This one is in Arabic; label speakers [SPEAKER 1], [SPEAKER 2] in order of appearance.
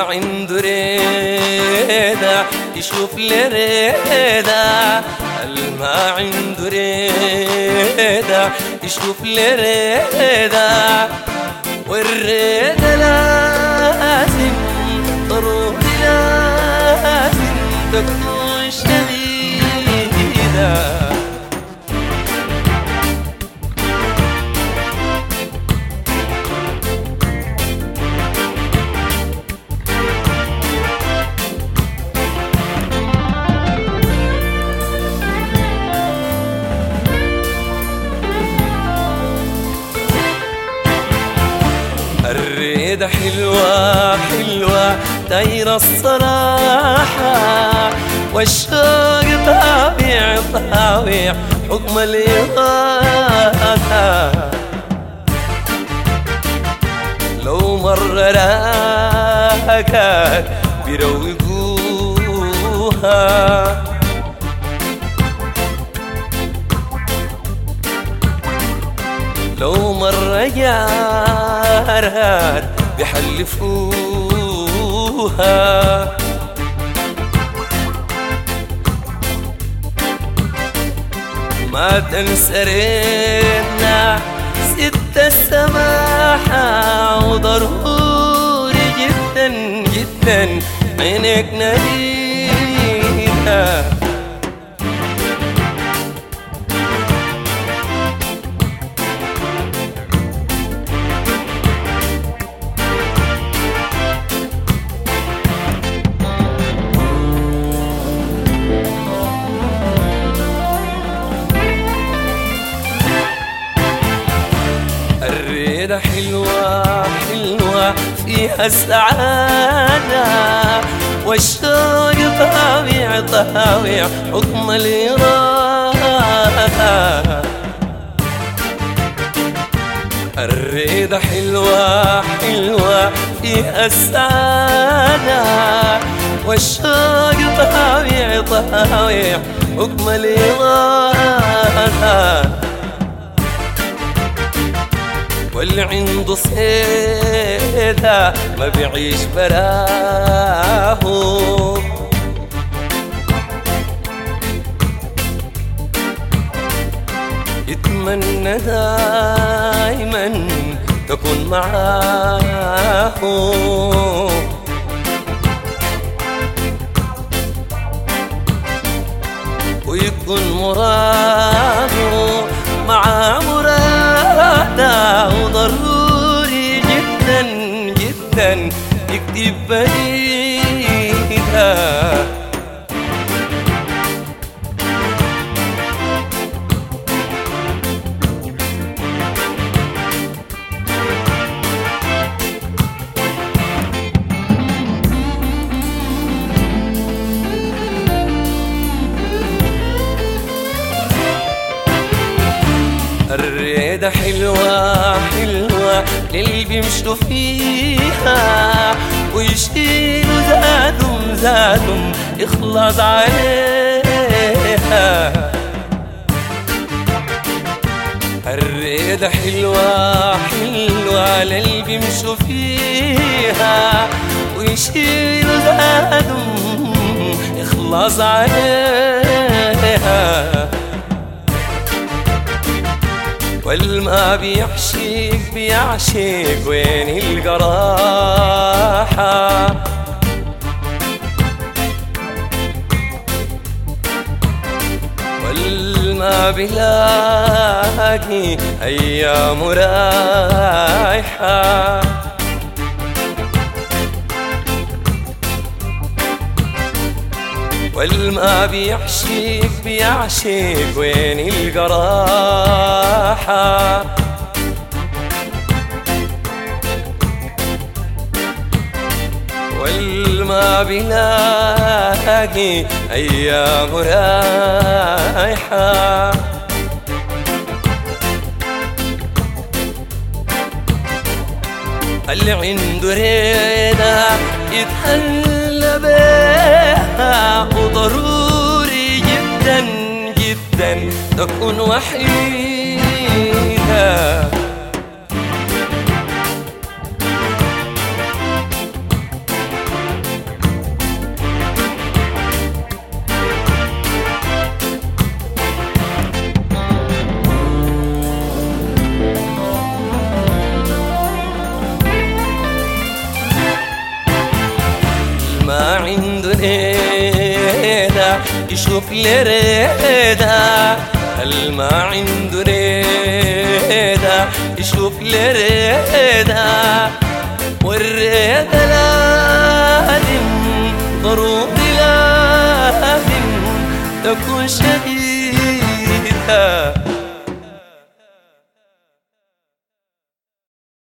[SPEAKER 1] عنده ريدة يشوف لي ريدة، ما عنده ريدة يشوف لي ريدة، والريدة لازم ضروري لازم تكون شديدة. الريدة حلوة حلوة دايرة الصراحة، والشوق طابع طابع حكم الإرادة. لو مر راكات بيروقوها، لو مر جارات بيحلفوها. ما تنسى رينا ست السماحة، وضروري جدا جدا عينك ناديها. الريدة حلوة حلوة فيها السعادة، والشوق طابع طابع حكم الإرادة. الريدة حلوة حلوة فيها السعادة، والشوق طابع طابع حكم الإرادة. واللي عنده صيدة ما بيعيش براهو، يتمنى دايما تكون معاه، ويكون مراده مع مراده، وضروري جدا جدا يكتب بريدة. الريدة حلوة حلوة للي بيمشوا فيها، ويشيلوا زادهم زادهم يخلص عليها. الريدة حلوة حلوة للي بيمشوا فيها، ويشيلوا زادهم يخلص عليها. والما بيعشق بيعشق وين الجراحة، والما بيلاقي أيام رايحة. والما بيعشق بيعشق وين الجراحة. والما بيلاقي أيام رايحة. اللي عنده ريدة يتهلى بيها، وضروري جدا جدا تكون وحيدة. ريدا يشوف لي ريدا هل ما عنده ريدا يشوف لي ريدا والريدا لازم ضروري لازم تكون شديدة